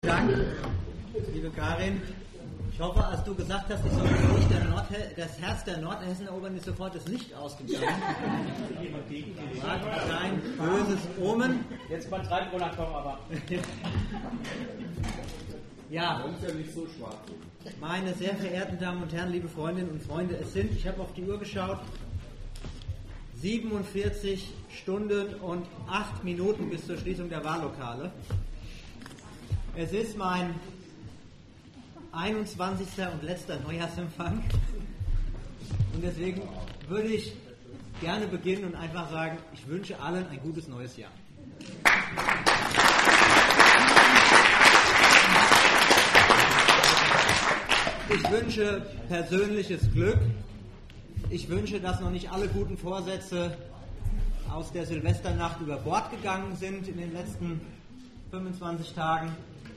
Dank, liebe Karin. Ich hoffe, als du gesagt hast, ich soll das Herz der Nordhessen erobern, ist sofort das Licht ausgegangen. War kein böses Omen. Jetzt mal 3 Monate kommen, aber. Ja, ist ja nicht so schwarz. meine sehr verehrten Damen und Herren, liebe Freundinnen und Freunde, ich habe auf die Uhr geschaut, 47 Stunden und 8 Minuten bis zur Schließung der Wahllokale. Es ist mein 21. und letzter Neujahrsempfang und deswegen würde ich gerne beginnen und einfach sagen, ich wünsche allen ein gutes neues Jahr. Ich wünsche persönliches Glück. Ich wünsche, dass noch nicht alle guten Vorsätze aus der Silvesternacht über Bord gegangen sind in den letzten 25 Tagen.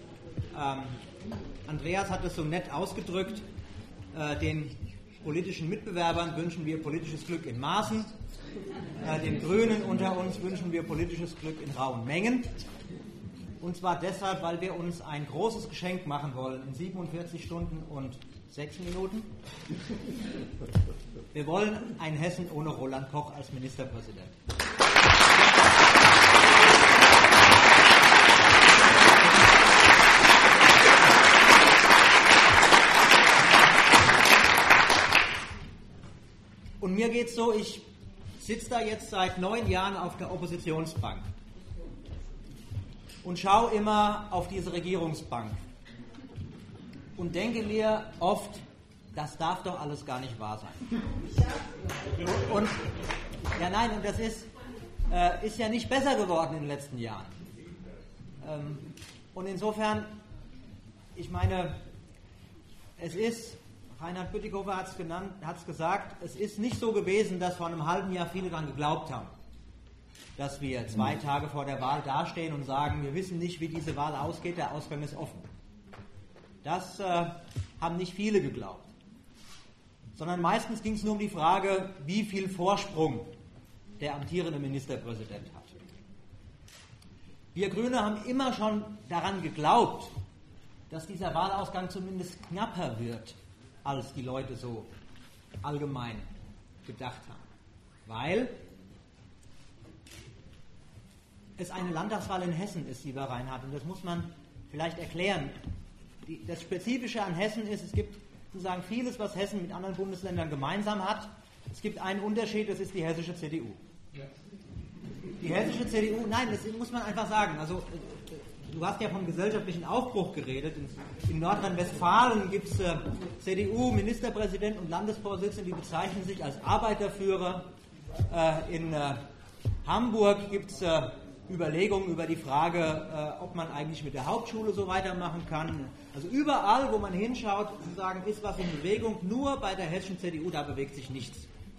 Andreas hat es so nett ausgedrückt. Den politischen Mitbewerbern wünschen wir politisches Glück in Maßen. Den Grünen unter uns wünschen wir politisches Glück in rauen Mengen. Und zwar deshalb, weil wir uns ein großes Geschenk machen wollen in 47 Stunden und 6 Minuten. Wir wollen ein Hessen ohne Roland Koch als Ministerpräsident. Und mir geht's so, ich sitze da jetzt seit 9 Jahren auf der Oppositionsbank und schaue immer auf diese Regierungsbank und denke mir oft, das darf doch alles gar nicht wahr sein. Und das ist ja nicht besser geworden in den letzten Jahren. Und insofern, ich meine, es ist, Reinhard Bütikofer hat es gesagt, es ist nicht so gewesen, dass vor einem halben Jahr viele daran geglaubt haben, dass wir 2 Tage vor der Wahl dastehen und sagen, wir wissen nicht, wie diese Wahl ausgeht, der Ausgang ist offen. Das haben nicht viele geglaubt. Sondern meistens ging es nur um die Frage, wie viel Vorsprung der amtierende Ministerpräsident hat. Wir Grüne haben immer schon daran geglaubt, dass dieser Wahlausgang zumindest knapper wird, als die Leute so allgemein gedacht haben. Weil es eine Landtagswahl in Hessen ist, lieber Reinhard, und das muss man vielleicht erklären. Das Spezifische an Hessen ist, es gibt sozusagen vieles, was Hessen mit anderen Bundesländern gemeinsam hat. Es gibt einen Unterschied, das ist die hessische CDU. Die hessische CDU, nein, das muss man einfach sagen. Also, du hast ja vom gesellschaftlichen Aufbruch geredet. In Nordrhein-Westfalen gibt es CDU-Ministerpräsident und Landesvorsitzende, die bezeichnen sich als Arbeiterführer. In Hamburg gibt es Überlegungen über die Frage, ob man eigentlich mit der Hauptschule so weitermachen kann. Also überall, wo man hinschaut, sozusagen, ist was in Bewegung. Nur bei der hessischen CDU, da bewegt sich nichts.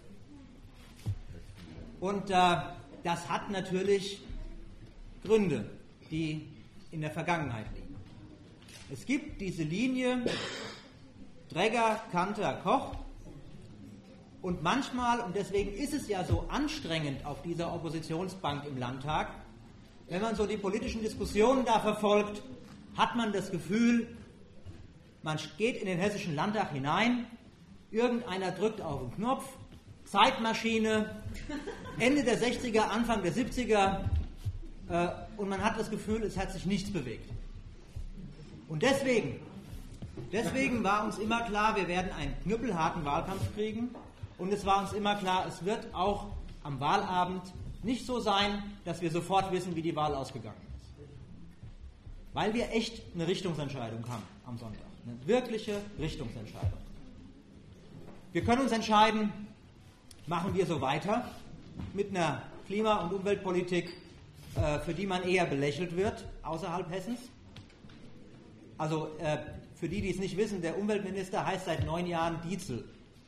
Und das hat natürlich Gründe, die in der Vergangenheit liegen. Es gibt diese Linie Dregger, Kanter, Koch und manchmal, und deswegen ist es ja so anstrengend auf dieser Oppositionsbank im Landtag, wenn man so die politischen Diskussionen da verfolgt, hat man das Gefühl, man geht in den hessischen Landtag hinein, irgendeiner drückt auf den Knopf, Zeitmaschine, Ende der 60er, Anfang der 70er, und man hat das Gefühl, es hat sich nichts bewegt. Und deswegen war uns immer klar, wir werden einen knüppelharten Wahlkampf kriegen, und es war uns immer klar, es wird auch am Wahlabend nicht so sein, dass wir sofort wissen, wie die Wahl ausgegangen ist. Weil wir echt eine Richtungsentscheidung haben am Sonntag. Eine wirkliche Richtungsentscheidung. Wir können uns entscheiden, machen wir so weiter mit einer Klima- und Umweltpolitik, für die man eher belächelt wird, außerhalb Hessens. Also für die es nicht wissen, der Umweltminister heißt seit 9 Jahren Dietzel.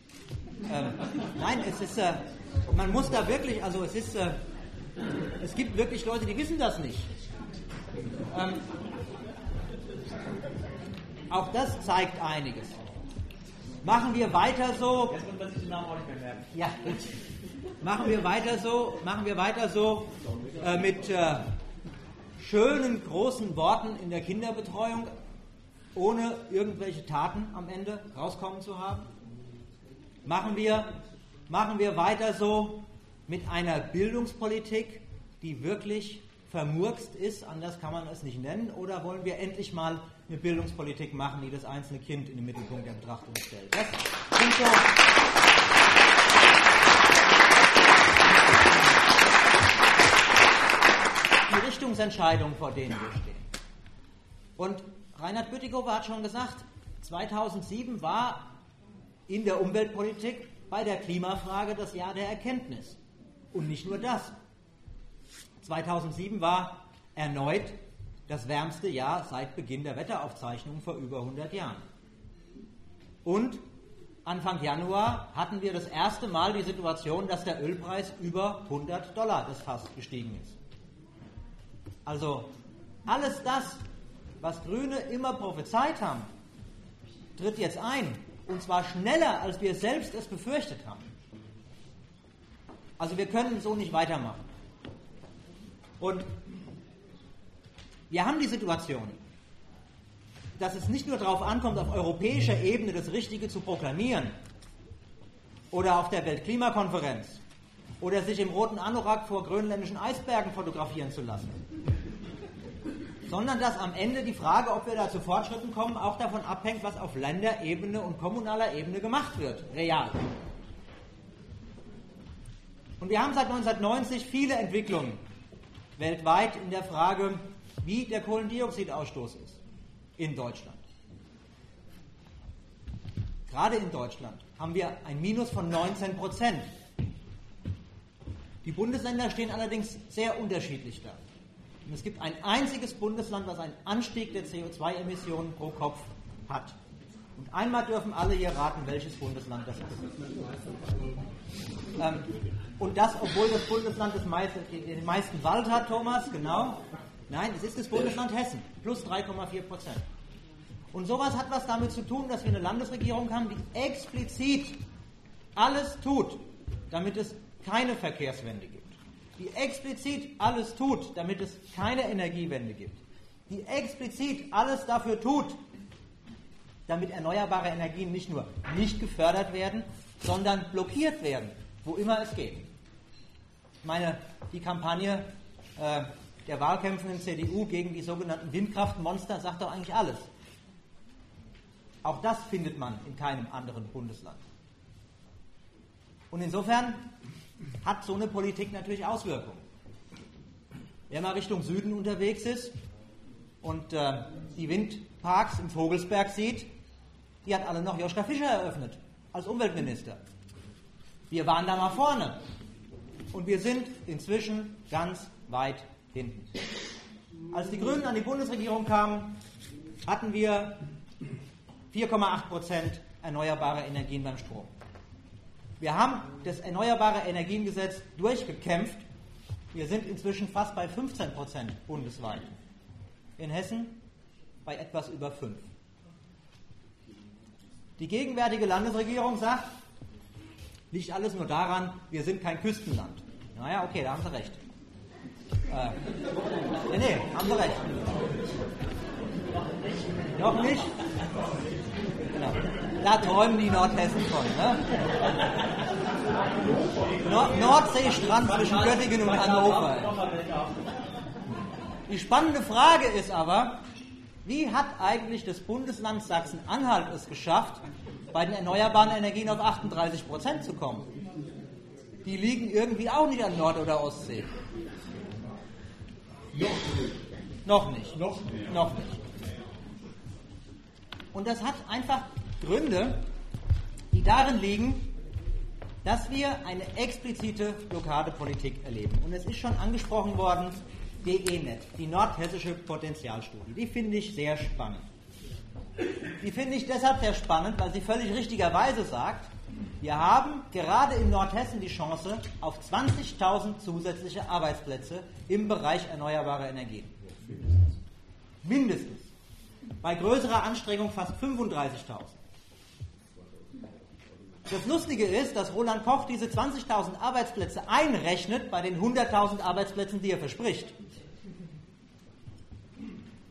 Nein, es ist, man muss da wirklich, also es gibt wirklich Leute, die wissen das nicht. Auch das zeigt einiges. Machen wir weiter so. Jetzt wird man sich den Namen auch nicht mehr merken. Ja, gut. Machen wir weiter so mit schönen großen Worten in der Kinderbetreuung, ohne irgendwelche Taten am Ende rauskommen zu haben? Machen wir weiter so mit einer Bildungspolitik, die wirklich vermurkst ist, anders kann man es nicht nennen, oder wollen wir endlich mal eine Bildungspolitik machen, die das einzelne Kind in den Mittelpunkt der Betrachtung stellt? Das sind so die Richtungsentscheidungen, vor denen wir stehen. Und Reinhard Bütikofer hat schon gesagt, 2007 war in der Umweltpolitik bei der Klimafrage das Jahr der Erkenntnis. Und nicht nur das. 2007 war erneut das wärmste Jahr seit Beginn der Wetteraufzeichnungen vor über 100 Jahren. Und Anfang Januar hatten wir das erste Mal die Situation, dass der Ölpreis über $100 das Fass gestiegen ist. Also alles das, was Grüne immer prophezeit haben, tritt jetzt ein. Und zwar schneller, als wir selbst es befürchtet haben. Also wir können so nicht weitermachen. Und wir haben die Situation, dass es nicht nur darauf ankommt, auf europäischer Ebene das Richtige zu proklamieren oder auf der Weltklimakonferenz oder sich im roten Anorak vor grönländischen Eisbergen fotografieren zu lassen, sondern dass am Ende die Frage, ob wir da zu Fortschritten kommen, auch davon abhängt, was auf Länderebene und kommunaler Ebene gemacht wird, real. Und wir haben seit 1990 viele Entwicklungen weltweit in der Frage, wie der Kohlendioxidausstoß ist in Deutschland. Gerade in Deutschland haben wir ein Minus von 19%. Die Bundesländer stehen allerdings sehr unterschiedlich da. Und es gibt ein einziges Bundesland, das einen Anstieg der CO2-Emissionen pro Kopf hat. Und einmal dürfen alle hier raten, welches Bundesland das ist. Und das, obwohl das Bundesland den meisten Wald hat, Thomas, genau. Nein, es ist das Bundesland Hessen, plus 3,4%. Und sowas hat was damit zu tun, dass wir eine Landesregierung haben, die explizit alles tut, damit es keine Verkehrswende gibt. Die explizit alles tut, damit es keine Energiewende gibt. Die explizit alles dafür tut, damit erneuerbare Energien nicht nur nicht gefördert werden, sondern blockiert werden, wo immer es geht. Ich meine, die Kampagne der wahlkämpfenden CDU gegen die sogenannten Windkraftmonster sagt doch eigentlich alles. Auch das findet man in keinem anderen Bundesland. Und insofern hat so eine Politik natürlich Auswirkungen. Wer mal Richtung Süden unterwegs ist und die Windparks im Vogelsberg sieht, die hat alle noch Joschka Fischer eröffnet als Umweltminister. Wir waren da mal vorne und wir sind inzwischen ganz weit hinten. Als die Grünen an die Bundesregierung kamen, hatten wir 4,8% erneuerbare Energien beim Strom. Wir haben das Erneuerbare Energiengesetz durchgekämpft. Wir sind inzwischen fast bei 15% bundesweit. In Hessen bei etwas über 5%. Die gegenwärtige Landesregierung sagt, liegt alles nur daran, wir sind kein Küstenland. Naja, okay, da haben Sie recht. Nee, haben Sie recht. Noch nicht? Genau. Da träumen die Nordhessen von. Ne? Nordseestrand zwischen Göttingen und Hannover. Die spannende Frage ist aber, wie hat eigentlich das Bundesland Sachsen-Anhalt es geschafft, bei den erneuerbaren Energien auf 38% zu kommen? Die liegen irgendwie auch nicht an Nord- oder Ostsee. Noch nicht. Und das hat einfach Gründe, die darin liegen, dass wir eine explizite Blockadepolitik erleben. Und es ist schon angesprochen worden, DE-Net, die nordhessische Potenzialstudie. Die finde ich sehr spannend. Die finde ich deshalb sehr spannend, weil sie völlig richtigerweise sagt, wir haben gerade in Nordhessen die Chance auf 20.000 zusätzliche Arbeitsplätze im Bereich erneuerbare Energien. Mindestens. Bei größerer Anstrengung fast 35.000. Das Lustige ist, dass Roland Koch diese 20.000 Arbeitsplätze einrechnet bei den 100.000 Arbeitsplätzen, die er verspricht.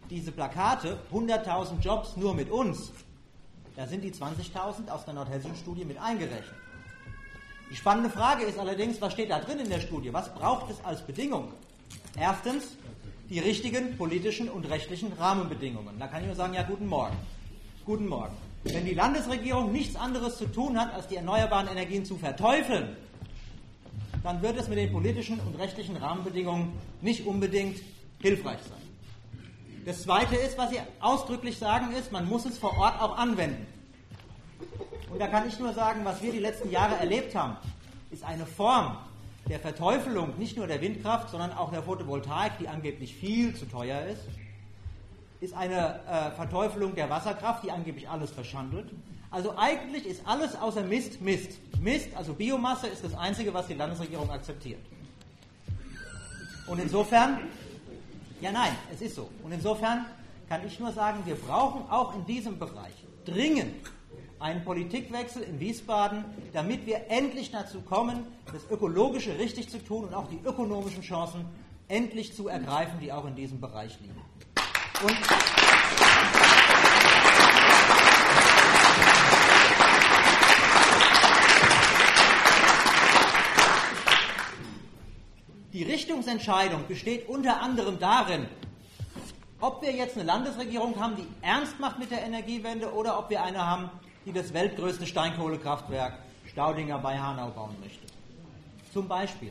diese Plakate, 100.000 Jobs nur mit uns, da sind die 20.000 aus der nordhessischen Studie mit eingerechnet. Die spannende Frage ist allerdings, was steht da drin in der Studie? Was braucht es als Bedingung? Erstens, die richtigen politischen und rechtlichen Rahmenbedingungen. Da kann ich nur sagen, ja, guten Morgen. Guten Morgen. Wenn die Landesregierung nichts anderes zu tun hat, als die erneuerbaren Energien zu verteufeln, dann wird es mit den politischen und rechtlichen Rahmenbedingungen nicht unbedingt hilfreich sein. Das Zweite ist, was Sie ausdrücklich sagen, ist, man muss es vor Ort auch anwenden. Und da kann ich nur sagen, was wir die letzten Jahre erlebt haben, ist eine Form der Verteufelung nicht nur der Windkraft, sondern auch der Photovoltaik, die angeblich viel zu teuer ist eine Verteufelung der Wasserkraft, die angeblich alles verschandelt. Also eigentlich ist alles außer Mist Mist. Mist, also Biomasse, ist das Einzige, was die Landesregierung akzeptiert. Und insofern, ja nein, es ist so. Und insofern kann ich nur sagen, wir brauchen auch in diesem Bereich dringend einen Politikwechsel in Wiesbaden, damit wir endlich dazu kommen, das Ökologische richtig zu tun und auch die ökonomischen Chancen endlich zu ergreifen, die auch in diesem Bereich liegen. Und die Richtungsentscheidung besteht unter anderem darin, ob wir jetzt eine Landesregierung haben, die ernst macht mit der Energiewende, oder ob wir eine haben, die das weltgrößte Steinkohlekraftwerk Staudinger bei Hanau bauen möchte. Zum Beispiel.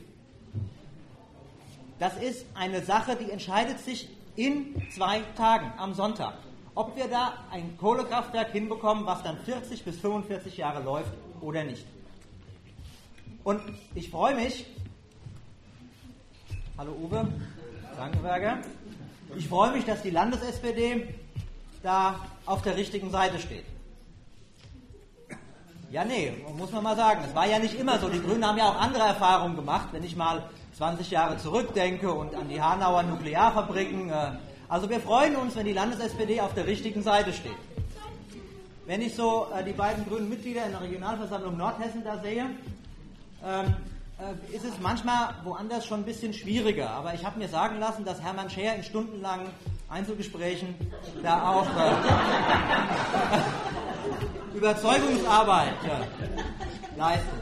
Das ist eine Sache, die entscheidet sich in 2 Tagen, am Sonntag. Ob wir da ein Kohlekraftwerk hinbekommen, was dann 40 bis 45 Jahre läuft oder nicht. Und ich freue mich, hallo Uwe, Frankenberger, ich freue mich, dass die Landes-SPD da auf der richtigen Seite steht. Ja, nee, muss man mal sagen, es war ja nicht immer so. Die Grünen haben ja auch andere Erfahrungen gemacht, wenn ich mal 20 Jahre zurückdenke und an die Hanauer Nuklearfabriken. Also wir freuen uns, wenn die Landes-SPD auf der richtigen Seite steht. Wenn ich so die beiden grünen Mitglieder in der Regionalversammlung Nordhessen da sehe, ist es manchmal woanders schon ein bisschen schwieriger. Aber ich habe mir sagen lassen, dass Hermann Scheer in stundenlangen Einzelgesprächen da auch Überzeugungsarbeit leistet.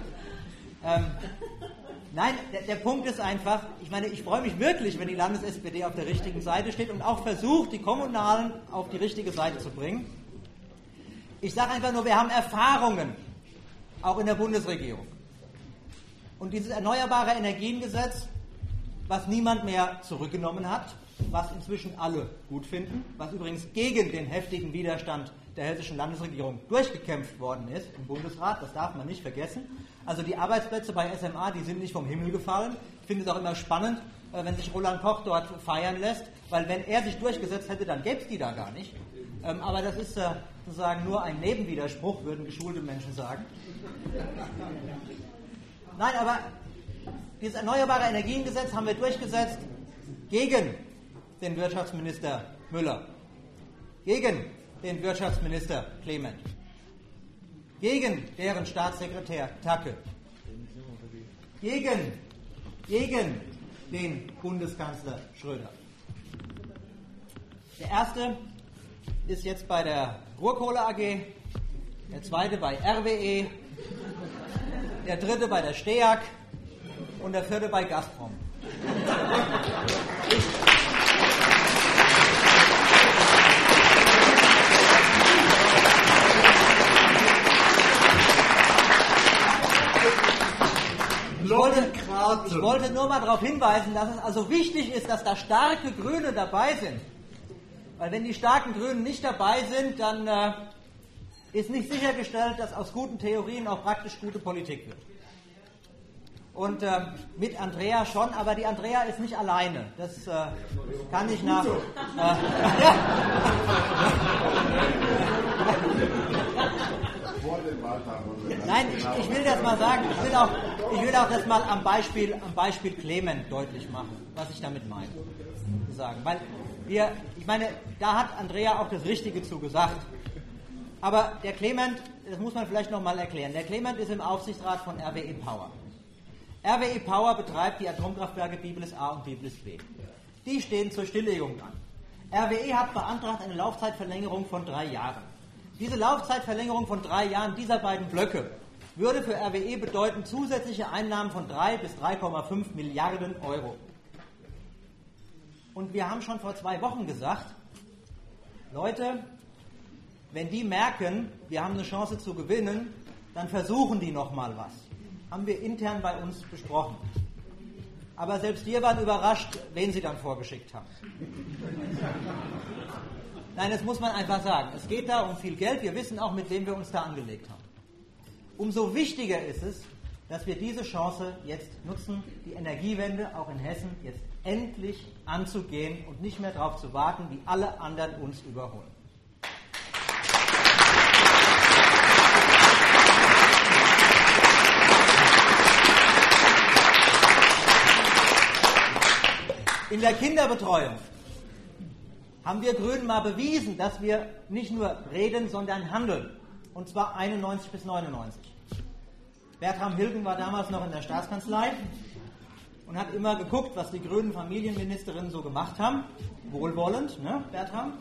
Nein, der Punkt ist einfach, ich meine, ich freue mich wirklich, wenn die Landes-SPD auf der richtigen Seite steht und auch versucht, die Kommunalen auf die richtige Seite zu bringen. Ich sage einfach nur, wir haben Erfahrungen, auch in der Bundesregierung. Und dieses Erneuerbare Energiengesetz, was niemand mehr zurückgenommen hat, was inzwischen alle gut finden, was übrigens gegen den heftigen Widerstand der hessischen Landesregierung durchgekämpft worden ist im Bundesrat, das darf man nicht vergessen. Also die Arbeitsplätze bei SMA, die sind nicht vom Himmel gefallen. Ich finde es auch immer spannend, wenn sich Roland Koch dort feiern lässt, weil wenn er sich durchgesetzt hätte, dann gäbe es die da gar nicht. Aber das ist sozusagen nur ein Nebenwiderspruch, würden geschulte Menschen sagen. Nein, aber dieses Erneuerbare Energiengesetz haben wir durchgesetzt gegen den Wirtschaftsminister Müller, gegen den Wirtschaftsminister Clement, gegen deren Staatssekretär Tacke, gegen den Bundeskanzler Schröder. Der erste ist jetzt bei der Ruhrkohle AG, der zweite bei RWE, der dritte bei der STEAG und der vierte bei Gazprom. Ich wollte nur mal darauf hinweisen, dass es also wichtig ist, dass da starke Grüne dabei sind. Weil wenn die starken Grünen nicht dabei sind, dann ist nicht sichergestellt, dass aus guten Theorien auch praktisch gute Politik wird. Und mit Andrea schon, aber die Andrea ist nicht alleine. Das kann ich nach... Nein, ich will das mal sagen. Ich will auch das mal am Beispiel Clement deutlich machen, was ich damit meine. Weil ich meine, da hat Andrea auch das Richtige zu gesagt. Aber der Clement, das muss man vielleicht nochmal erklären, der Clement ist im Aufsichtsrat von RWE Power. RWE Power betreibt die Atomkraftwerke Biblis A und Biblis B. Die stehen zur Stilllegung an. RWE hat beantragt eine Laufzeitverlängerung von 3 Jahren. Diese Laufzeitverlängerung von 3 Jahren dieser beiden Blöcke würde für RWE bedeuten zusätzliche Einnahmen von 3 bis 3,5 Milliarden Euro. Und wir haben schon vor 2 Wochen gesagt, Leute, wenn die merken, wir haben eine Chance zu gewinnen, dann versuchen die nochmal was. Haben wir intern bei uns besprochen. Aber selbst wir waren überrascht, wen sie dann vorgeschickt haben. Nein, das muss man einfach sagen. Es geht da um viel Geld. Wir wissen auch, mit wem wir uns da angelegt haben. Umso wichtiger ist es, dass wir diese Chance jetzt nutzen, die Energiewende auch in Hessen jetzt endlich anzugehen und nicht mehr darauf zu warten, wie alle anderen uns überholen. In der Kinderbetreuung haben wir Grünen mal bewiesen, dass wir nicht nur reden, sondern handeln. Und zwar 91 bis 99. Bertram Hilgen war damals noch in der Staatskanzlei und hat immer geguckt, was die grünen Familienministerinnen so gemacht haben. Wohlwollend, ne, Bertram?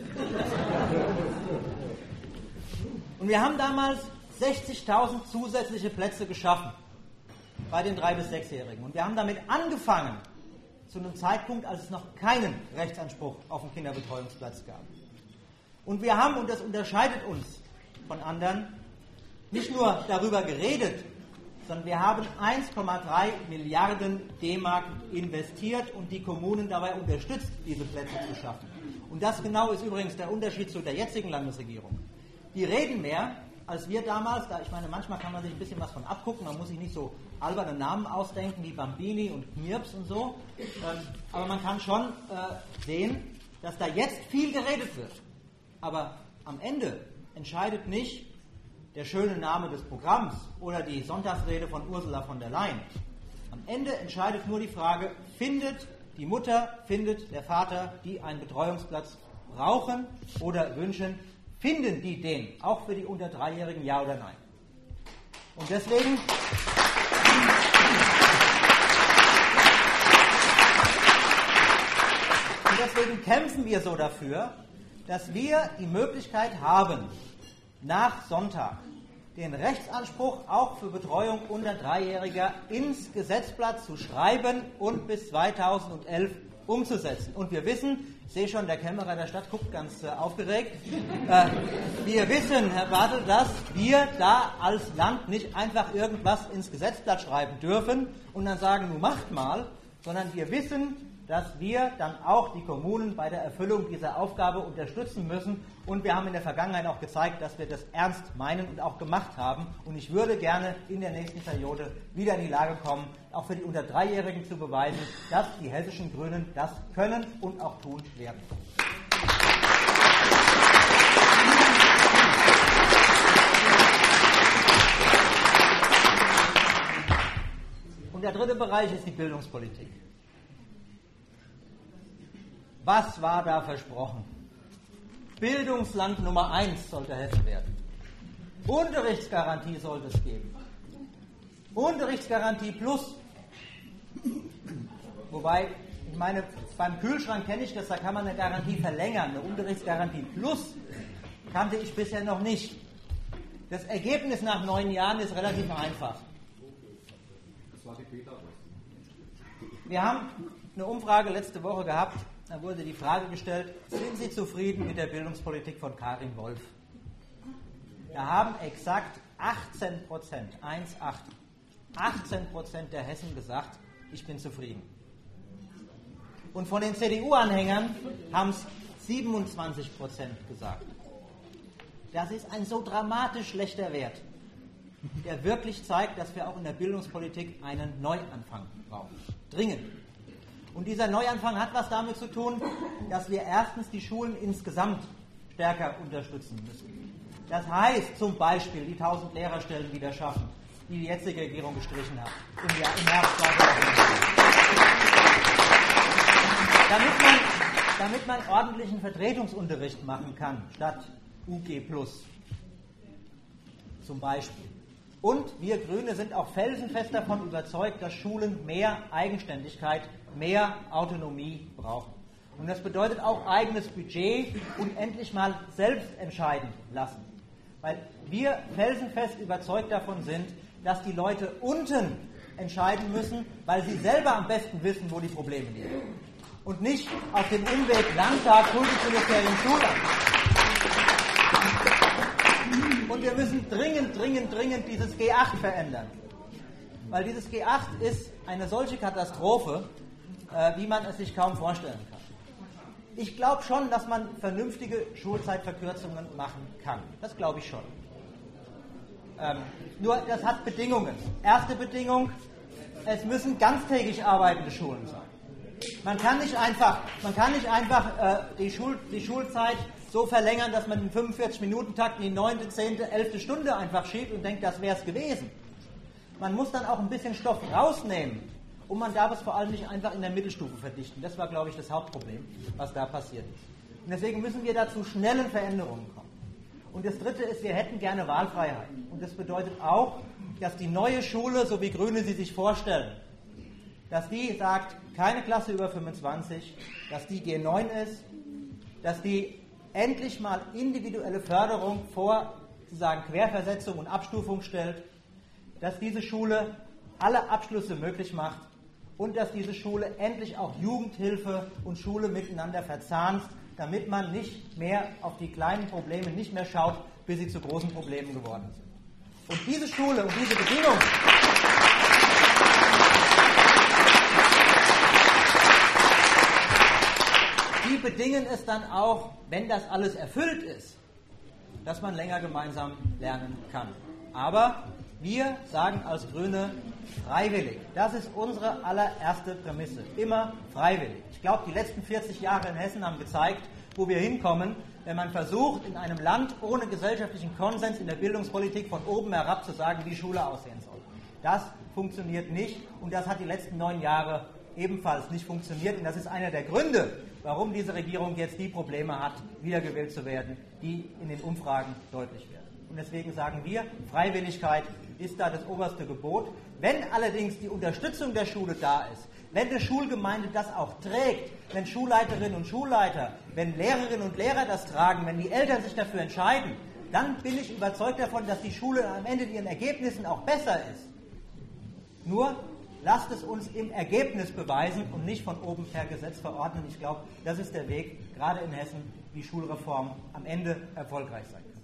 Und wir haben damals 60.000 zusätzliche Plätze geschaffen bei den 3- bis 6-Jährigen. Und wir haben damit angefangen, zu einem Zeitpunkt, als es noch keinen Rechtsanspruch auf einen Kinderbetreuungsplatz gab. Und wir haben, und das unterscheidet uns von anderen, nicht nur darüber geredet, sondern wir haben 1,3 Milliarden D-Mark investiert und die Kommunen dabei unterstützt, diese Plätze zu schaffen. Und das genau ist übrigens der Unterschied zu der jetzigen Landesregierung. Die reden mehr, als wir damals, ich meine, manchmal kann man sich ein bisschen was von abgucken, man muss sich nicht so alberne Namen ausdenken wie Bambini und Knirps und so, aber man kann schon sehen, dass da jetzt viel geredet wird. Aber am Ende entscheidet nicht der schöne Name des Programms oder die Sonntagsrede von Ursula von der Leyen. Am Ende entscheidet nur die Frage, findet die Mutter, findet der Vater, die einen Betreuungsplatz brauchen oder wünschen, finden die den, auch für die unter 3-Jährigen, ja oder nein? Und deswegen kämpfen wir so dafür, dass wir die Möglichkeit haben, nach Sonntag den Rechtsanspruch auch für Betreuung unter 3-Jähriger ins Gesetzblatt zu schreiben und bis 2011 umzusetzen. Und wir wissen, ich sehe schon, der Kämmerer der Stadt guckt ganz aufgeregt, wir wissen, Herr Bartel, dass wir da als Land nicht einfach irgendwas ins Gesetzblatt schreiben dürfen und dann sagen, nun macht mal, sondern wir wissen, dass wir dann auch die Kommunen bei der Erfüllung dieser Aufgabe unterstützen müssen. Und wir haben in der Vergangenheit auch gezeigt, dass wir das ernst meinen und auch gemacht haben. Und ich würde gerne in der nächsten Periode wieder in die Lage kommen, auch für die unter 3-Jährigen zu beweisen, dass die hessischen Grünen das können und auch tun werden. Und der dritte Bereich ist die Bildungspolitik. Was war da versprochen? Bildungsland Nummer 1 sollte Hessen werden. Unterrichtsgarantie sollte es geben. Unterrichtsgarantie plus. Wobei, ich meine, beim Kühlschrank kenne ich das, da kann man eine Garantie verlängern. Eine Unterrichtsgarantie plus kannte ich bisher noch nicht. Das Ergebnis nach 9 Jahren ist relativ einfach. Wir haben eine Umfrage letzte Woche gehabt. Da wurde die Frage gestellt, sind Sie zufrieden mit der Bildungspolitik von Karin Wolf? Da haben exakt 18%, 18% der Hessen gesagt, ich bin zufrieden. Und von den CDU-Anhängern haben es 27% gesagt. Das ist ein so dramatisch schlechter Wert, der wirklich zeigt, dass wir auch in der Bildungspolitik einen Neuanfang brauchen. Dringend. Und dieser Neuanfang hat was damit zu tun, dass wir erstens die Schulen insgesamt stärker unterstützen müssen. Das heißt zum Beispiel die 1000 Lehrerstellen wieder schaffen, die die jetzige Regierung gestrichen hat im Herbst 2020. Damit man ordentlichen Vertretungsunterricht machen kann, statt UG+. Zum Beispiel. Und wir Grüne sind auch felsenfest davon überzeugt, dass Schulen mehr Eigenständigkeit, mehr Autonomie brauchen. Und das bedeutet auch eigenes Budget und endlich mal selbst entscheiden lassen. Weil wir felsenfest überzeugt davon sind, dass die Leute unten entscheiden müssen, weil sie selber am besten wissen, wo die Probleme liegen. Und nicht auf dem Umweg Landtag, Kultusministerium, Schulamt. Und wir müssen dringend dieses G8 verändern. Weil dieses G8 ist eine solche Katastrophe, wie man es sich kaum vorstellen kann. Ich glaube schon, dass man vernünftige Schulzeitverkürzungen machen kann. Das glaube ich schon. Nur das hat Bedingungen. Erste Bedingung, es müssen ganztägig arbeitende Schulen sein. Man kann nicht einfach die Schulzeit so verlängern, dass man den 45-Minuten-Takt in die 9., 10., 11. Stunde einfach schiebt und denkt, das wäre es gewesen. Man muss dann auch ein bisschen Stoff rausnehmen und man darf es vor allem nicht einfach in der Mittelstufe verdichten. Das war, glaube ich, das Hauptproblem, was da passiert ist. Und deswegen müssen wir da zu schnellen Veränderungen kommen. Und das Dritte ist, wir hätten gerne Wahlfreiheit. Und das bedeutet auch, dass die neue Schule, so wie Grüne sie sich vorstellen, dass die sagt, keine Klasse über 25, dass die G9 ist, dass die endlich mal individuelle Förderung vor sozusagen Querversetzung und Abstufung stellt, dass diese Schule alle Abschlüsse möglich macht und dass diese Schule endlich auch Jugendhilfe und Schule miteinander verzahnt, damit man nicht mehr auf die kleinen Probleme nicht mehr schaut, bis sie zu großen Problemen geworden sind. Und diese Schule und diese Bedingungen, die bedingen es dann auch, wenn das alles erfüllt ist, dass man länger gemeinsam lernen kann. Aber wir sagen als Grüne freiwillig. Das ist unsere allererste Prämisse. Immer freiwillig. Ich glaube, die letzten 40 Jahre in Hessen haben gezeigt, wo wir hinkommen, wenn man versucht, in einem Land ohne gesellschaftlichen Konsens in der Bildungspolitik von oben herab zu sagen, wie Schule aussehen soll. Das funktioniert nicht und das hat die letzten 9 Jahre ebenfalls nicht funktioniert. Und das ist einer der Gründe, warum diese Regierung jetzt die Probleme hat, wiedergewählt zu werden, die in den Umfragen deutlich werden. Und deswegen sagen wir, Freiwilligkeit ist da das oberste Gebot. Wenn allerdings die Unterstützung der Schule da ist, wenn die Schulgemeinde das auch trägt, wenn Schulleiterinnen und Schulleiter, wenn Lehrerinnen und Lehrer das tragen, wenn die Eltern sich dafür entscheiden, dann bin ich überzeugt davon, dass die Schule am Ende in ihren Ergebnissen auch besser ist. Nur lasst es uns im Ergebnis beweisen und nicht von oben per Gesetz verordnen. Ich glaube, das ist der Weg, gerade in Hessen, wie Schulreform am Ende erfolgreich sein kann.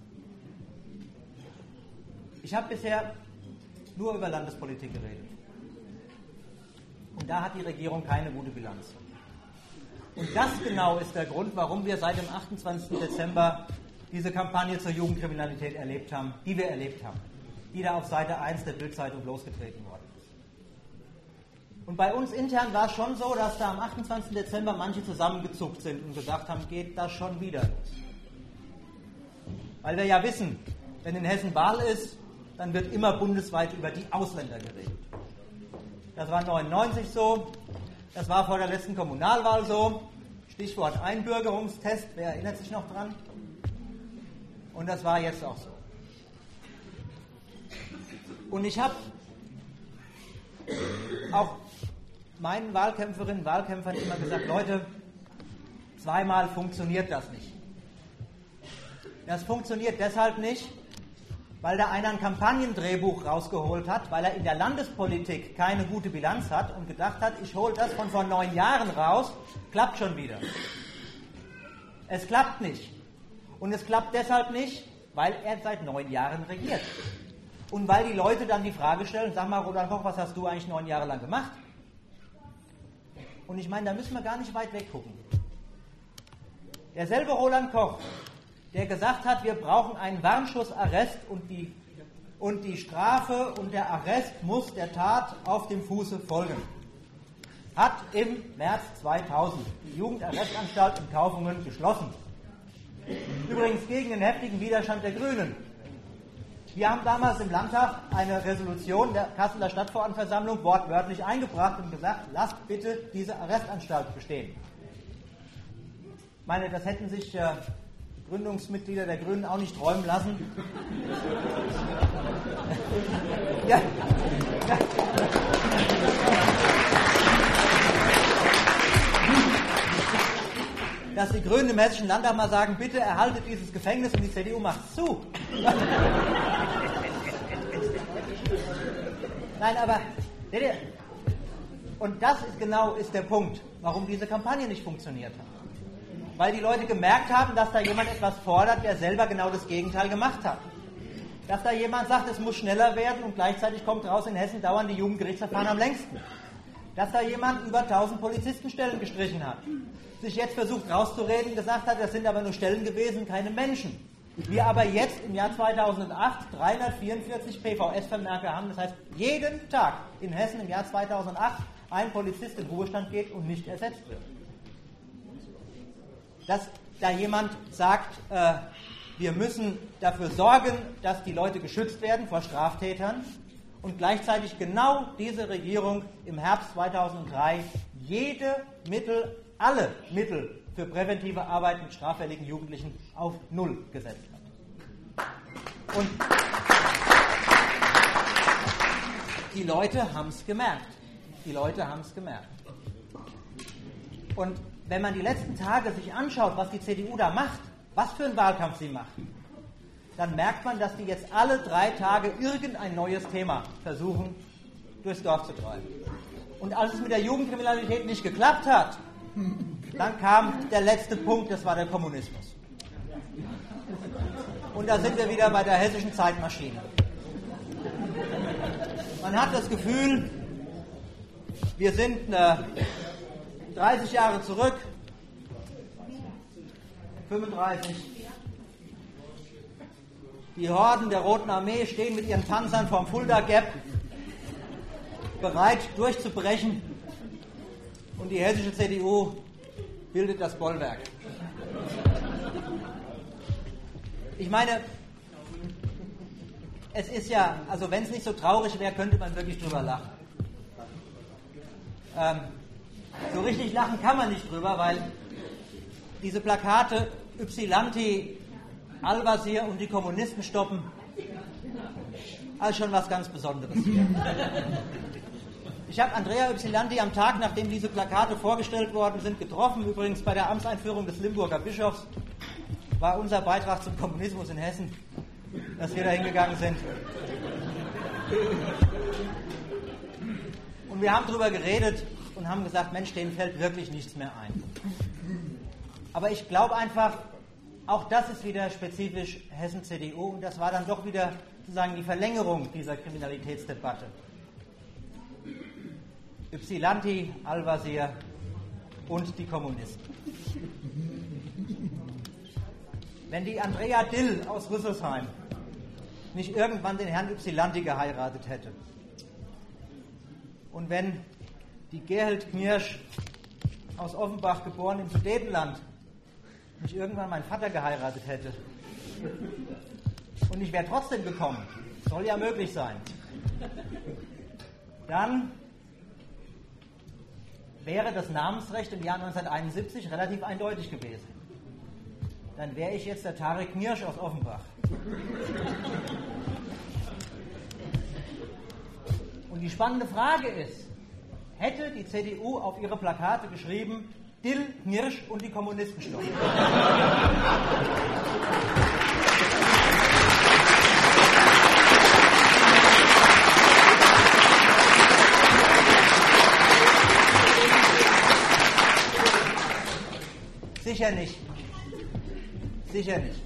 Ich habe bisher nur über Landespolitik geredet. Und da hat die Regierung keine gute Bilanz. Und das genau ist der Grund, warum wir seit dem 28. Dezember diese Kampagne zur Jugendkriminalität erlebt haben, die wir erlebt haben, die da auf Seite 1 der Bild-Zeitung losgetreten worden ist. Und bei uns intern war es schon so, dass da am 28. Dezember manche zusammengezuckt sind und gesagt haben, geht das schon wieder los. Weil wir ja wissen, wenn in Hessen Wahl ist, dann wird immer bundesweit über die Ausländer geredet. Das war 1999 so, das war vor der letzten Kommunalwahl so, Stichwort Einbürgerungstest, wer erinnert sich noch dran? Und das war jetzt auch so. Und ich habe auch meinen Wahlkämpferinnen und Wahlkämpfern immer gesagt, Leute, zweimal funktioniert das nicht. Das funktioniert deshalb nicht, weil da einer ein Kampagnendrehbuch rausgeholt hat, weil er in der Landespolitik keine gute Bilanz hat und gedacht hat, ich hole das von vor 9 Jahren raus, klappt schon wieder. Es klappt nicht. Und es klappt deshalb nicht, weil er seit 9 Jahren regiert. Und weil die Leute dann die Frage stellen, sag mal, Roland Koch, was hast du eigentlich 9 Jahre lang gemacht? Und ich meine, da müssen wir gar nicht weit weggucken. Derselbe Roland Koch, der gesagt hat, wir brauchen einen Warnschussarrest und die Strafe und der Arrest muss der Tat auf dem Fuße folgen, hat im März 2000 die Jugendarrestanstalt in Kaufungen geschlossen. Übrigens gegen den heftigen Widerstand der Grünen. Wir haben damals im Landtag eine Resolution der Kasseler Stadtverordnetenversammlung wortwörtlich eingebracht und gesagt, lasst bitte diese Arrestanstalt bestehen. Ich meine, das hätten sich Gründungsmitglieder der Grünen auch nicht träumen lassen. Ja. dass die Grünen im Hessischen Landtag mal sagen, bitte erhaltet dieses Gefängnis und die CDU macht es zu. Nein, aber, und das ist der Punkt, warum diese Kampagne nicht funktioniert hat. Weil die Leute gemerkt haben, dass da jemand etwas fordert, der selber genau das Gegenteil gemacht hat. Dass da jemand sagt, es muss schneller werden und gleichzeitig kommt raus, in Hessen dauern die Jugendgerichtsverfahren am längsten. Dass da jemand über 1000 Polizistenstellen gestrichen hat. Sich jetzt versucht rauszureden, gesagt hat, das sind aber nur Stellen gewesen, keine Menschen. Wir aber jetzt im Jahr 2008 344 PVS-Vermerke haben. Das heißt, jeden Tag in Hessen im Jahr 2008 ein Polizist in Ruhestand geht und nicht ersetzt wird. Dass da jemand sagt, wir müssen dafür sorgen, dass die Leute geschützt werden vor Straftätern und gleichzeitig genau diese Regierung im Herbst 2003 alle Mittel für präventive Arbeit mit straffälligen Jugendlichen auf Null gesetzt hat. Und die Leute haben es gemerkt. Und wenn man die letzten Tage sich anschaut, was die CDU da macht, was für einen Wahlkampf sie macht, dann merkt man, dass die jetzt alle 3 Tage irgendein neues Thema versuchen, durchs Dorf zu treiben. Und als es mit der Jugendkriminalität nicht geklappt hat, dann kam der letzte Punkt, das war der Kommunismus. Und da sind wir wieder bei der hessischen Zeitmaschine. Man hat das Gefühl, wir sind 30 Jahre zurück, 35. Die Horden der Roten Armee stehen mit ihren Panzern vorm Fulda Gap, bereit durchzubrechen, und die hessische CDU bildet das Bollwerk. Ich meine, es ist ja, also wenn es nicht so traurig wäre, könnte man wirklich drüber lachen. So richtig lachen kann man nicht drüber, weil diese Plakate Ypsilanti, Al-Wazir und die Kommunisten stoppen, als schon was ganz Besonderes hier. Ich habe Andrea Ypsilanti am Tag, nachdem diese Plakate vorgestellt worden sind, getroffen. Übrigens bei der Amtseinführung des Limburger Bischofs war unser Beitrag zum Kommunismus in Hessen, dass wir da hingegangen sind. Und wir haben darüber geredet und haben gesagt, Mensch, denen fällt wirklich nichts mehr ein. Aber ich glaube einfach, auch das ist wieder spezifisch Hessen-CDU und das war dann doch wieder sozusagen die Verlängerung dieser Kriminalitätsdebatte. Ypsilanti, Al-Wazir und die Kommunisten. Wenn die Andrea Dill aus Rüsselsheim nicht irgendwann den Herrn Ypsilanti geheiratet hätte und wenn die Gerhild Knirsch aus Offenbach, geboren im Sudetenland, nicht irgendwann meinen Vater geheiratet hätte und ich wäre trotzdem gekommen, soll ja möglich sein, dann wäre das Namensrecht im Jahr 1971 relativ eindeutig gewesen. Dann wäre ich jetzt der Tarek Knirsch aus Offenbach. Und die spannende Frage ist, hätte die CDU auf ihre Plakate geschrieben, Dill, Knirsch und die Kommunisten stoppen? Sicher nicht. Sicher nicht.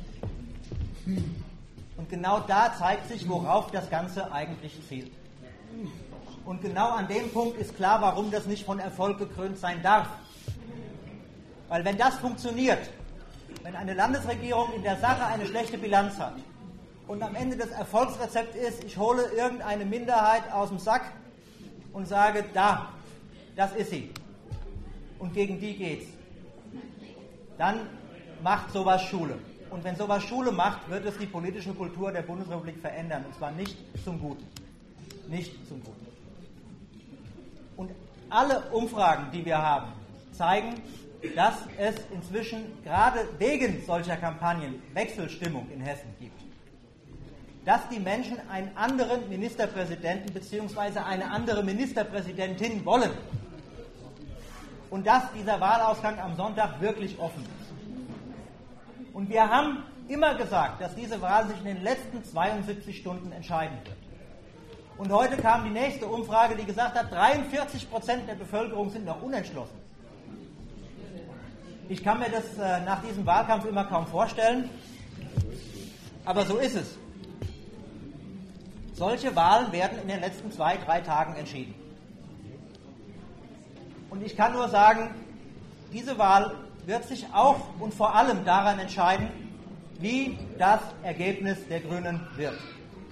Und genau da zeigt sich, worauf das Ganze eigentlich zielt. Und genau an dem Punkt ist klar, warum das nicht von Erfolg gekrönt sein darf. Weil wenn das funktioniert, wenn eine Landesregierung in der Sache eine schlechte Bilanz hat und am Ende das Erfolgsrezept ist, ich hole irgendeine Minderheit aus dem Sack und sage, da, das ist sie. Und gegen die geht's. Dann macht sowas Schule. Und wenn sowas Schule macht, wird es die politische Kultur der Bundesrepublik verändern. Und zwar nicht zum Guten. Nicht zum Guten. Und alle Umfragen, die wir haben, zeigen, dass es inzwischen gerade wegen solcher Kampagnen Wechselstimmung in Hessen gibt. Dass die Menschen einen anderen Ministerpräsidenten bzw. eine andere Ministerpräsidentin wollen. Und dass dieser Wahlausgang am Sonntag wirklich offen ist. Und wir haben immer gesagt, dass diese Wahl sich in den letzten 72 Stunden entscheiden wird. Und heute kam die nächste Umfrage, die gesagt hat, 43% der Bevölkerung sind noch unentschlossen. Ich kann mir das nach diesem Wahlkampf immer kaum vorstellen, aber so ist es. Solche Wahlen werden in den letzten 2-3 Tagen entschieden. Und ich kann nur sagen, diese Wahl wird sich auch und vor allem daran entscheiden, wie das Ergebnis der Grünen wird.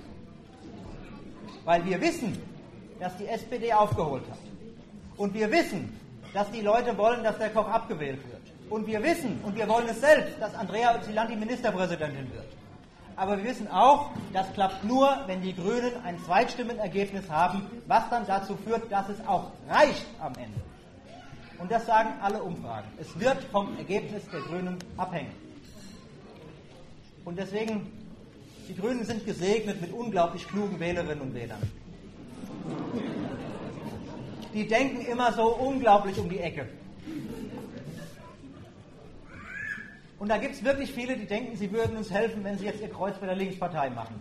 Weil wir wissen, dass die SPD aufgeholt hat. Und wir wissen, dass die Leute wollen, dass der Koch abgewählt wird. Und wir wissen, und wir wollen es selbst, dass Andrea Ypsilanti Ministerpräsidentin wird. Aber wir wissen auch, das klappt nur, wenn die Grünen ein Zweitstimmenergebnis haben, was dann dazu führt, dass es auch reicht am Ende. Und das sagen alle Umfragen. Es wird vom Ergebnis der Grünen abhängen. Und deswegen, die Grünen sind gesegnet mit unglaublich klugen Wählerinnen und Wählern. Die denken immer so unglaublich um die Ecke. Und da gibt es wirklich viele, die denken, sie würden uns helfen, wenn sie jetzt ihr Kreuz bei der Linkspartei machen.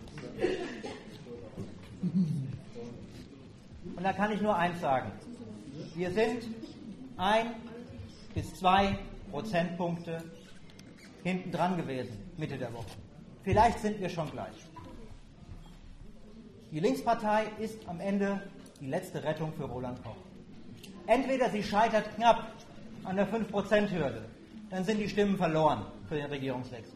Und da kann ich nur eins sagen. Wir sind 1 bis 2 Prozentpunkte hinten dran gewesen, Mitte der Woche. Vielleicht sind wir schon gleich. Die Linkspartei ist am Ende die letzte Rettung für Roland Koch. Entweder sie scheitert knapp an der 5%-Hürde, dann sind die Stimmen verloren für den Regierungswechsel.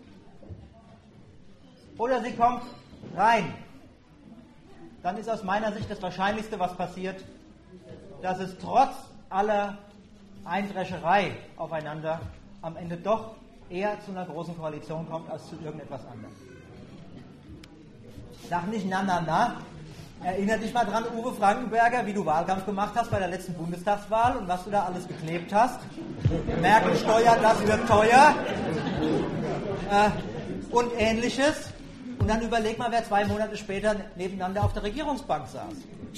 Oder sie kommt rein. Dann ist aus meiner Sicht das Wahrscheinlichste, was passiert, dass es trotz aller Eindrescherei aufeinander am Ende doch eher zu einer großen Koalition kommt, als zu irgendetwas anderem. Sag nicht na, na, na. Erinner dich mal dran, Uwe Frankenberger, wie du Wahlkampf gemacht hast bei der letzten Bundestagswahl und was du da alles geklebt hast. Merkel steuert, das wird teuer. Und Ähnliches. Und dann überleg mal, wer 2 Monate später nebeneinander auf der Regierungsbank saß.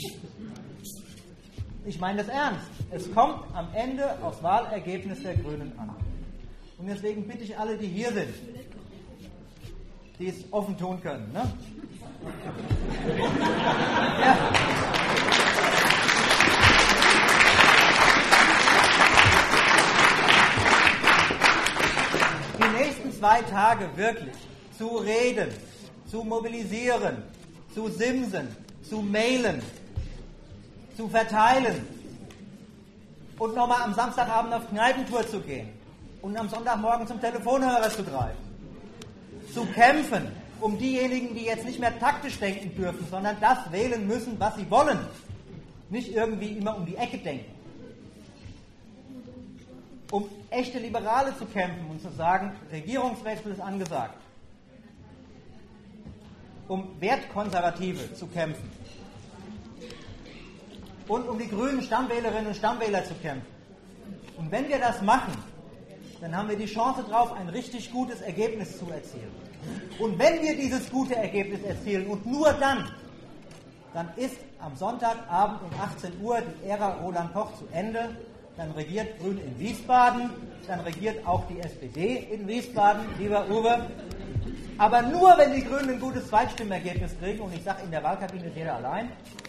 Ich meine das ernst. Es kommt am Ende aufs Wahlergebnis der Grünen an. Und deswegen bitte ich alle, die hier sind, die es offen tun können, ne? Ja. Die nächsten 2 Tage wirklich zu reden, zu mobilisieren, zu simsen, zu mailen, zu verteilen und nochmal am Samstagabend auf Kneipentour zu gehen und am Sonntagmorgen zum Telefonhörer zu greifen, zu kämpfen um diejenigen, die jetzt nicht mehr taktisch denken dürfen, sondern das wählen müssen, was sie wollen, nicht irgendwie immer um die Ecke denken. Um echte Liberale zu kämpfen und zu sagen, Regierungswechsel ist angesagt. Um Wertkonservative zu kämpfen. Und um die grünen Stammwählerinnen und Stammwähler zu kämpfen. Und wenn wir das machen, dann haben wir die Chance drauf, ein richtig gutes Ergebnis zu erzielen. Und wenn wir dieses gute Ergebnis erzielen und nur dann ist am Sonntagabend um 18 Uhr die Ära Roland Koch zu Ende, dann regiert Grün in Wiesbaden, dann regiert auch die SPD in Wiesbaden, lieber Uwe. Aber nur, wenn die Grünen ein gutes Zweitstimmergebnis kriegen, und ich sage, in der Wahlkabine ist jeder allein.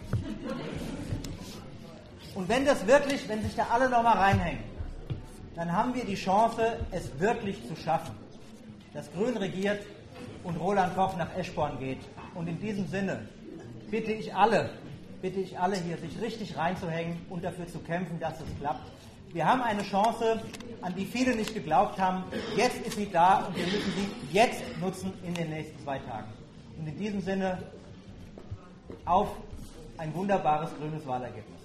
Und wenn sich da alle nochmal reinhängen, dann haben wir die Chance, es wirklich zu schaffen, dass Grün regiert und Roland Koch nach Eschborn geht. Und in diesem Sinne bitte ich alle hier, sich richtig reinzuhängen und dafür zu kämpfen, dass es klappt. Wir haben eine Chance, an die viele nicht geglaubt haben. Jetzt ist sie da und wir müssen sie jetzt nutzen in den nächsten 2 Tagen. Und in diesem Sinne auf ein wunderbares grünes Wahlergebnis.